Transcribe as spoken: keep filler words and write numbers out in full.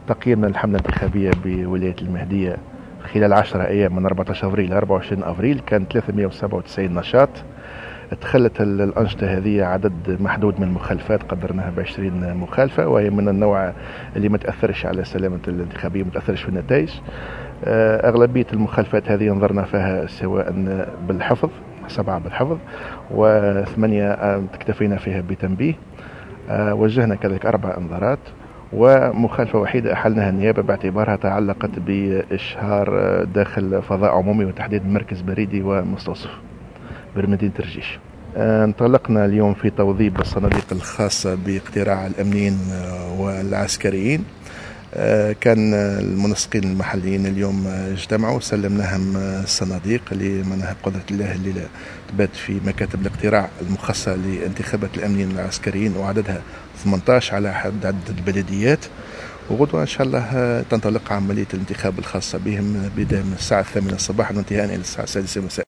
تقييمنا الحملة الانتخابية بولاية المهدية خلال عشرة أيام من أربعة عشر أفريل إلى أربعة وعشرين أفريل كان ثلاثمئة وسبعة وتسعين نشاط. تخلت الأنشطة هذه عدد محدود من المخالفات، قدرناها بعشرين مخالفة، وهي من النوع اللي ما تأثرش على سلامة الانتخابية، ما تأثرش في النتائج. أغلبية المخالفات هذه نظرنا فيها سواء بالحفظ، سبعة بالحفظ، وثمانية اكتفينا فيها بتنبيه. وجهنا كذلك أربع انذارات، ومخالفة وحيدة أحلناها النيابة باعتبارها تعلقت بإشهار داخل فضاء عمومي وتحديد مركز بريدي ومستوصف بمدينة الرجيش. انطلقنا اليوم في توظيف الصناديق الخاصة باقتراع الأمنيين والعسكريين. كان المنسقين المحليين اليوم اجتمعوا وسلمناهم الصناديق لمنها بقدرة الله اللي تبات في مكاتب الاقتراع المخصصة لانتخابات الأمنيين والعسكريين، وعددها ثمانية عشر على حد عدد البلديات. وغدوة إن شاء الله تنطلق عملية الانتخاب الخاصة بهم بداية من الساعة الثامنة صباحا وانتهاء إلى الساعة السادسة مساء.